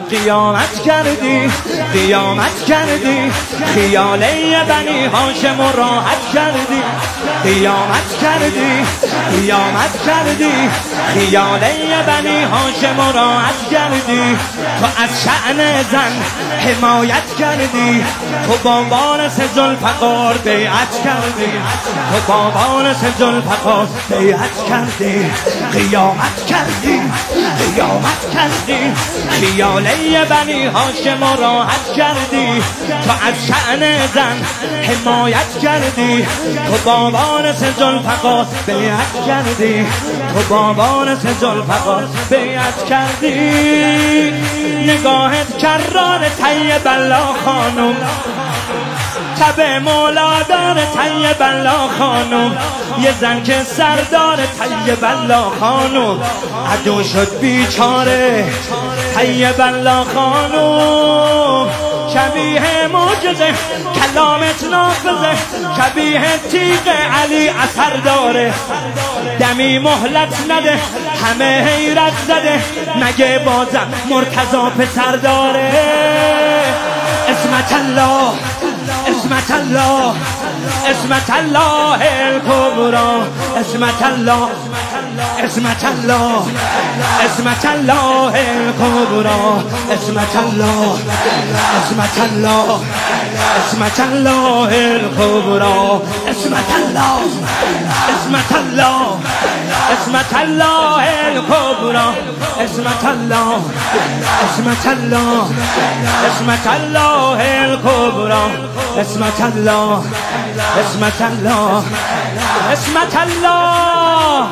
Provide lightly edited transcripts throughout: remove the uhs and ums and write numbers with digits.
قیامت کردی قیامت کردی خیاله بنی هاشم راحت کردی قیامت کردی قیامت کردی خیاله بنی هاشم راحت کردی تو از شأن زن حمایت کردی تو با وارث ذوالفقار بیعت کردی تو با وارث ذوالفقار بیعت کردی قیامت کردی قیامت کردی خیاله بنی هاشم راحت کردی تو از شأن زن حمایت کردی تو با وارث ذوالفقار بیعت کردی تو با وارث ذوالفقار بیعت کردی نگاهت کرار طیب الله خانم تب مولا دار طیب الله خانم یه زن که سردار طیب الله خانم عدو شد بیچاره طیب الله خانم شبیه معجزه کلامت نافذه شبیه تیغ علی اثر داره دمی مهلت نده همه حیرت زده مگه بازم مرتضی پسر داره اسمت الله اسمت الله اسمت الله الکبری اسمت الله اسمت الله اسمت الله الکبری اسمت الله اسمت الله اسمت الله الکبری اسمت الله اسمت الله اسمت الله الکبری اسمت الله اسمت الله اسمت الله الکبری اسمت الله اسمت الله اسمت الله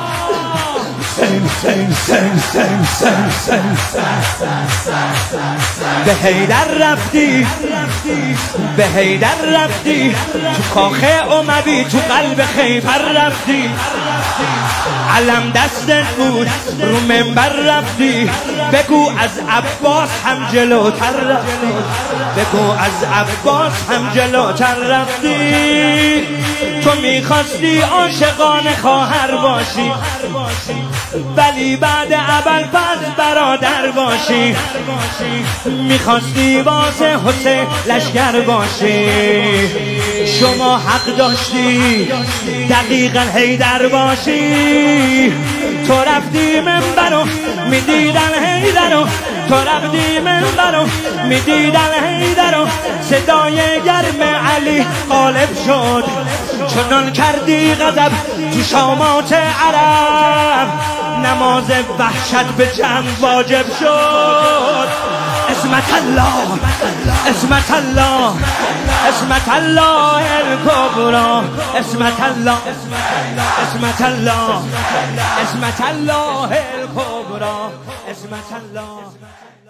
به حیدر رفتی به حیدر رفتی تو کاخ اموی تو قلب خیبر رفتی علم دستت بود رو منبر رفتی بگو از عباس هم جلوتر رفتی بگو از عباس هم جلوتر رفتی تو میخواستی عاشقان خواهر باشی ولی بعد ابوالفضل برادر باشی میخواستی واسه حسین لشکر باشی شما حق داشتی دقیقا حیدر باشی تو رفتی منبرو میدیدن حیدرو تو رفتی منبرو میدیدن حیدرو صدای گرم علی غالب شد چنان کردی غضب تو شامات عرب نماز وحشت به جمع واجب شد اسمت الله اسمت الله اسمت الله الکبری اسمت الله اسمت الله اسمت الله الکبری اسمت الله